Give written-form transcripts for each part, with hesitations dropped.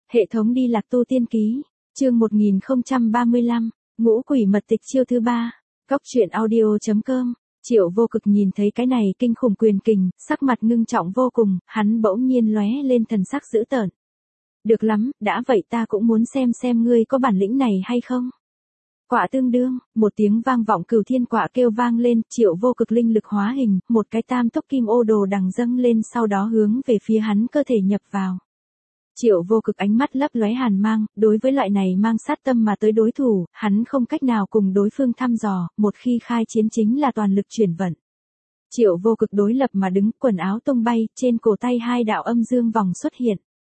Hệ thống đi lạc tu tiên ký, chương 1035, ngũ quỷ mật tịch chiêu thứ 3, góc truyện audio.com. Triệu Vô Cực nhìn thấy cái này kinh khủng quyền kình, sắc mặt ngưng trọng vô cùng, hắn bỗng nhiên lóe lên thần sắc dữ tợn. Được lắm, đã vậy ta cũng muốn xem ngươi có bản lĩnh này hay không. Quả tương đương, một tiếng vang vọng cửu thiên quả kêu vang lên, Triệu Vô Cực linh lực hóa hình, một cái tam tốc kim ô đồ đằng dâng lên sau đó hướng về phía hắn cơ thể nhập vào. Triệu Vô Cực ánh mắt lấp lóe hàn mang, đối với loại này mang sát tâm mà tới đối thủ, hắn không cách nào cùng đối phương thăm dò, một khi khai chiến chính là toàn lực chuyển vận. Triệu Vô Cực đối lập mà đứng, quần áo tung bay, trên cổ tay hai đạo âm dương vòng xuất hiện.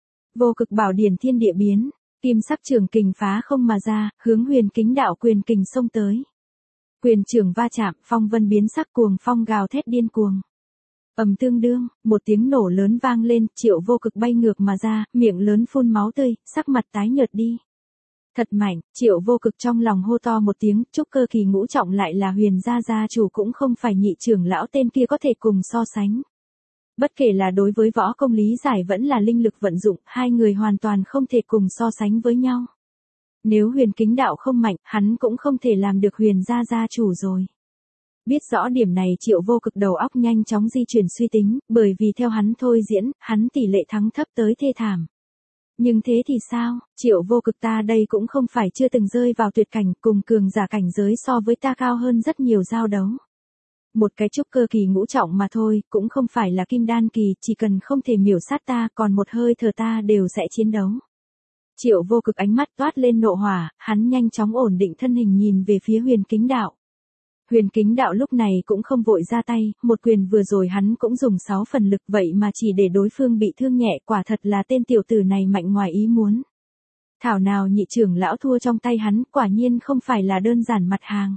Vô Cực bảo điển thiên địa biến, kim sắc trường kình phá không mà ra, hướng huyền kính đạo quyền kình xông tới. Quyền trường va chạm, phong vân biến sắc, cuồng phong gào thét điên cuồng. Ầm tương đương, một tiếng nổ lớn vang lên, Triệu Vô Cực bay ngược mà ra, miệng lớn phun máu tươi, sắc mặt tái nhợt đi. Thật mạnh, Triệu Vô Cực trong lòng hô to một tiếng, trúc cơ kỳ ngũ trọng lại là huyền gia gia chủ cũng không phải nhị trưởng lão tên kia có thể cùng so sánh. Bất kể là đối với võ công lý giải vẫn là linh lực vận dụng, hai người hoàn toàn không thể cùng so sánh với nhau. Nếu huyền kính đạo không mạnh, hắn cũng không thể làm được huyền gia gia chủ rồi. Biết rõ điểm này Triệu Vô Cực đầu óc nhanh chóng di chuyển suy tính, bởi vì theo hắn thôi diễn, hắn tỷ lệ thắng thấp tới thê thảm. Nhưng thế thì sao, Triệu Vô Cực ta đây cũng không phải chưa từng rơi vào tuyệt cảnh, cùng cường giả cảnh giới so với ta cao hơn rất nhiều giao đấu. Một cái trúc cơ kỳ ngũ trọng mà thôi, cũng không phải là kim đan kỳ, chỉ cần không thể miểu sát ta, còn một hơi thở ta đều sẽ chiến đấu. Triệu Vô Cực ánh mắt toát lên nộ hỏa, hắn nhanh chóng ổn định thân hình nhìn về phía huyền kính đạo. Huyền kính đạo lúc này cũng không vội ra tay, một quyền vừa rồi hắn cũng dùng 6 phần lực vậy mà chỉ để đối phương bị thương nhẹ, quả thật là tên tiểu tử này mạnh ngoài ý muốn. Thảo nào nhị trưởng lão thua trong tay hắn, quả nhiên không phải là đơn giản mặt hàng.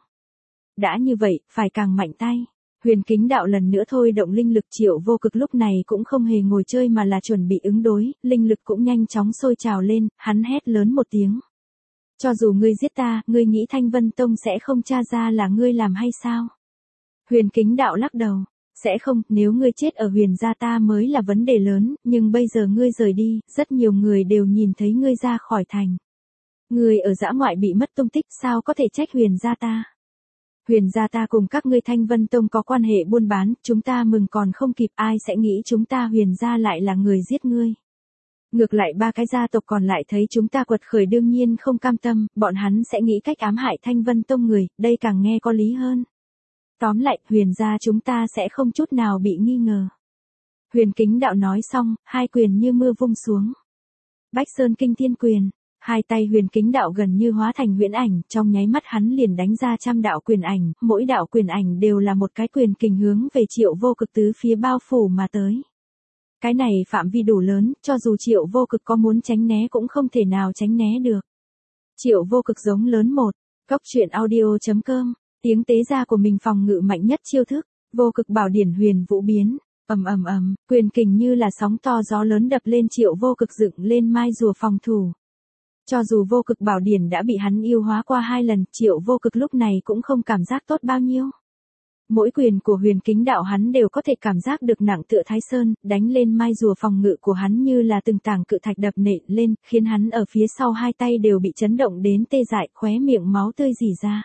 Đã như vậy, phải càng mạnh tay. Huyền kính đạo lần nữa thôi động linh lực, Triệu Vô Cực lúc này cũng không hề ngồi chơi mà là chuẩn bị ứng đối, linh lực cũng nhanh chóng sôi trào lên, hắn hét lớn một tiếng. Cho dù ngươi giết ta, ngươi nghĩ Thanh Vân Tông sẽ không tra ra là ngươi làm hay sao? Huyền kính đạo lắc đầu. Sẽ không, nếu ngươi chết ở huyền gia ta mới là vấn đề lớn, nhưng bây giờ ngươi rời đi, rất nhiều người đều nhìn thấy ngươi ra khỏi thành. Ngươi ở dã ngoại bị mất tung tích, sao có thể trách huyền gia ta? Huyền gia ta cùng các ngươi Thanh Vân Tông có quan hệ buôn bán, chúng ta mừng còn không kịp, ai sẽ nghĩ chúng ta huyền gia lại là người giết ngươi. Ngược lại ba cái gia tộc còn lại thấy chúng ta quật khởi đương nhiên không cam tâm, bọn hắn sẽ nghĩ cách ám hại Thanh Vân Tông người, đây càng nghe có lý hơn. Tóm lại, huyền gia chúng ta sẽ không chút nào bị nghi ngờ. Huyền kính đạo nói xong, hai quyền như mưa vung xuống. Bách Sơn Kinh Thiên Quyền, hai tay huyền kính đạo gần như hóa thành huyễn ảnh, trong nháy mắt hắn liền đánh ra 100 đạo quyền ảnh, mỗi đạo quyền ảnh đều là một cái quyền kình hướng về Triệu Vô Cực tứ phía bao phủ mà tới. Cái này phạm vi đủ lớn, cho dù Triệu Vô Cực có muốn tránh né cũng không thể nào tránh né được. Triệu Vô Cực giống lớn một, góc truyện audio.com, tiếng tế ra của mình phòng ngự mạnh nhất chiêu thức, Vô Cực bảo điển huyền vũ biến, ầm, quyền kình như là sóng to gió lớn đập lên, Triệu Vô Cực dựng lên mai rùa phòng thủ. Cho dù Vô Cực bảo điển đã bị hắn yêu hóa qua 2 lần, Triệu Vô Cực lúc này cũng không cảm giác tốt bao nhiêu. Mỗi quyền của huyền kính đạo hắn đều có thể cảm giác được nặng tựa Thái Sơn, đánh lên mai rùa phòng ngự của hắn như là từng tảng cự thạch đập nện lên, khiến hắn ở phía sau hai tay đều bị chấn động đến tê dại, khóe miệng máu tươi rỉ ra.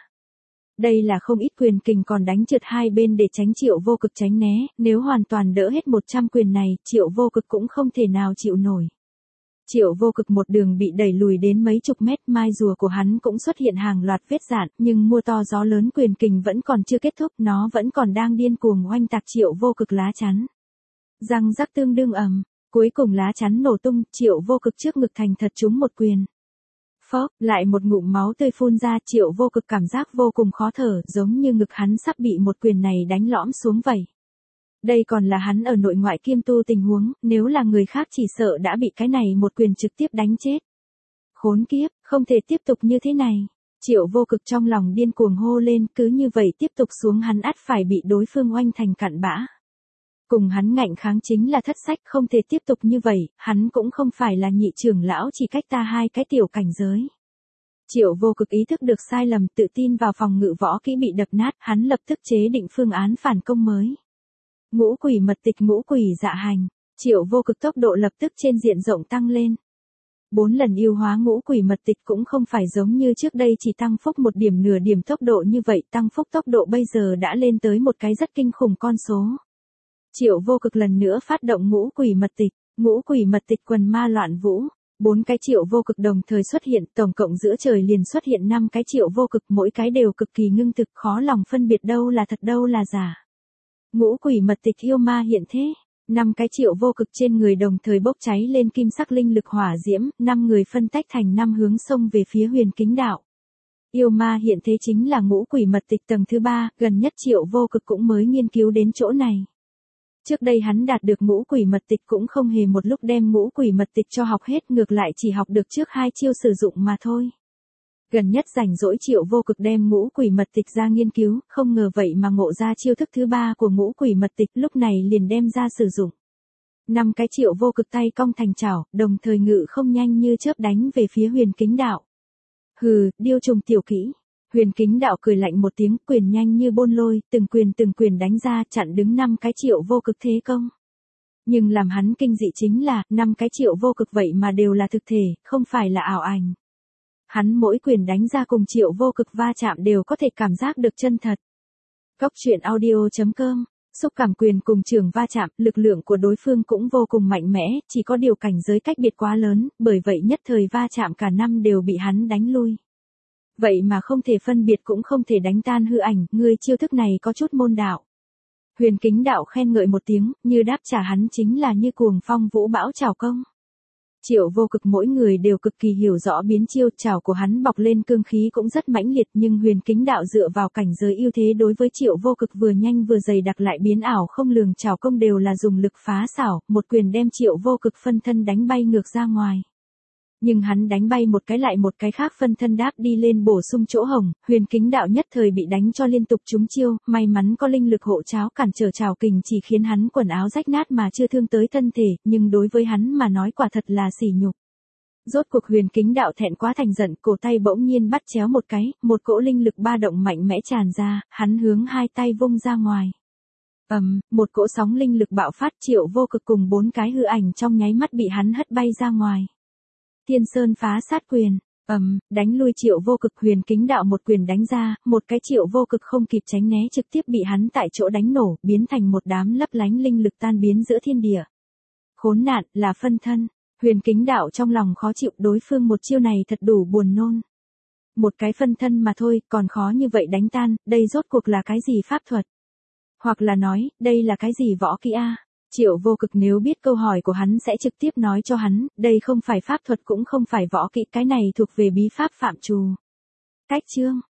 Đây là không ít quyền kình còn đánh trượt hai bên để tránh Triệu Vô Cực tránh né, nếu hoàn toàn đỡ hết 100 quyền này, Triệu Vô Cực cũng không thể nào chịu nổi. Triệu Vô Cực một đường bị đẩy lùi đến mấy chục mét, mai rùa của hắn cũng xuất hiện hàng loạt vết rạn, nhưng mưa to gió lớn quyền kình vẫn còn chưa kết thúc, nó vẫn còn đang điên cuồng oanh tạc Triệu Vô Cực lá chắn. Răng rắc tương đương ầm, cuối cùng lá chắn nổ tung, Triệu Vô Cực trước ngực thành thật trúng một quyền. Phốc, lại một ngụm máu tươi phun ra, Triệu Vô Cực cảm giác vô cùng khó thở, giống như ngực hắn sắp bị một quyền này đánh lõm xuống vậy. Đây còn là hắn ở nội ngoại kiêm tu tình huống, nếu là người khác chỉ sợ đã bị cái này một quyền trực tiếp đánh chết. Khốn kiếp, không thể tiếp tục như thế này. Triệu Vô Cực trong lòng điên cuồng hô lên, cứ như vậy tiếp tục xuống hắn ắt phải bị đối phương oanh thành cặn bã. Cùng hắn ngạnh kháng chính là thất sách, không thể tiếp tục như vậy, hắn cũng không phải là nhị trưởng lão, chỉ cách ta 2 cái tiểu cảnh giới. Triệu Vô Cực ý thức được sai lầm, tự tin vào phòng ngự võ kỹ bị đập nát, hắn lập tức chế định phương án phản công mới. Ngũ quỷ mật tịch, ngũ quỷ dạ hành, Triệu Vô Cực tốc độ lập tức trên diện rộng tăng lên. 4 lần yêu hóa ngũ quỷ mật tịch cũng không phải giống như trước đây chỉ tăng phúc một điểm nửa điểm tốc độ như vậy, tăng phúc tốc độ bây giờ đã lên tới một cái rất kinh khủng con số. Triệu Vô Cực lần nữa phát động ngũ quỷ mật tịch quần ma loạn vũ. 4 cái Triệu Vô Cực đồng thời xuất hiện, tổng cộng giữa trời liền xuất hiện 5 cái Triệu Vô Cực, mỗi cái đều cực kỳ ngưng thực, khó lòng phân biệt đâu là thật đâu là giả. Ngũ quỷ mật tịch yêu ma hiện thế, 5 cái Triệu Vô Cực trên người đồng thời bốc cháy lên kim sắc linh lực hỏa diễm, 5 người phân tách thành 5 hướng xông về phía Huyền Kính đạo. Yêu ma hiện thế chính là ngũ quỷ mật tịch tầng thứ 3, gần nhất Triệu Vô Cực cũng mới nghiên cứu đến chỗ này. Trước đây hắn đạt được ngũ quỷ mật tịch cũng không hề một lúc đem ngũ quỷ mật tịch cho học hết, ngược lại chỉ học được trước 2 chiêu sử dụng mà thôi. Gần nhất rảnh rỗi Triệu Vô Cực đem ngũ quỷ mật tịch ra nghiên cứu, không ngờ vậy mà ngộ ra chiêu thức thứ 3 của ngũ quỷ mật tịch, lúc này liền đem ra sử dụng. 5 cái Triệu Vô Cực tay cong thành chảo, đồng thời ngự không nhanh như chớp đánh về phía Huyền Kính đạo. Hừ, điêu trùng tiểu kỹ. Huyền Kính đạo cười lạnh một tiếng, quyền nhanh như bôn lôi, từng quyền đánh ra, chặn đứng 5 cái Triệu Vô Cực thế công. Nhưng làm hắn kinh dị chính là, 5 cái Triệu Vô Cực vậy mà đều là thực thể, không phải là ảo ảnh. Hắn mỗi quyền đánh ra cùng Triệu Vô Cực va chạm đều có thể cảm giác được chân thật. Góc truyện audio.com, xúc cảm quyền cùng trường va chạm, lực lượng của đối phương cũng vô cùng mạnh mẽ, chỉ có điều cảnh giới cách biệt quá lớn, bởi vậy nhất thời va chạm cả năm đều bị hắn đánh lui. Vậy mà không thể phân biệt cũng không thể đánh tan hư ảnh, ngươi chiêu thức này có chút môn đạo. Huyền Kính đạo khen ngợi một tiếng, như đáp trả hắn chính là như cuồng phong vũ bão trảo công. Triệu Vô Cực mỗi người đều cực kỳ hiểu rõ biến chiêu, trảo của hắn bọc lên cương khí cũng rất mãnh liệt, nhưng Huyền Kính đạo dựa vào cảnh giới ưu thế đối với Triệu Vô Cực vừa nhanh vừa dày đặc lại biến ảo không lường trảo công đều là dùng lực phá xảo, một quyền đem Triệu Vô Cực phân thân đánh bay ngược ra ngoài. Nhưng hắn đánh bay một cái lại một cái khác phân thân đáp đi lên bổ sung chỗ hổng, Huyền Kính đạo nhất thời bị đánh cho liên tục trúng chiêu, may mắn có linh lực hộ cháo cản trở trảo kình chỉ khiến hắn quần áo rách nát mà chưa thương tới thân thể, nhưng đối với hắn mà nói quả thật là sỉ nhục. Rốt cuộc Huyền Kính đạo thẹn quá thành giận, cổ tay bỗng nhiên bắt chéo một cái, một cỗ linh lực ba động mạnh mẽ tràn ra, hắn hướng 2 tay vung ra ngoài. Một cỗ sóng linh lực bạo phát, Triệu Vô Cực cùng 4 cái hư ảnh trong nháy mắt bị hắn hất bay ra ngoài. Thiên Sơn phá sát quyền, đánh lui Triệu Vô Cực, Huyền Kính đạo một quyền đánh ra, một cái Triệu Vô Cực không kịp tránh né trực tiếp bị hắn tại chỗ đánh nổ, biến thành một đám lấp lánh linh lực tan biến giữa thiên địa. Khốn nạn, là phân thân. Huyền Kính đạo trong lòng khó chịu, đối phương một chiêu này thật đủ buồn nôn. Một cái phân thân mà thôi, còn khó như vậy đánh tan, đây rốt cuộc là cái gì pháp thuật? Hoặc là nói, đây là cái gì võ kỹ a? Triệu Vô Cực nếu biết câu hỏi của hắn sẽ trực tiếp nói cho hắn, đây không phải pháp thuật cũng không phải võ kỹ, cái này thuộc về bí pháp phạm trù. Cách chương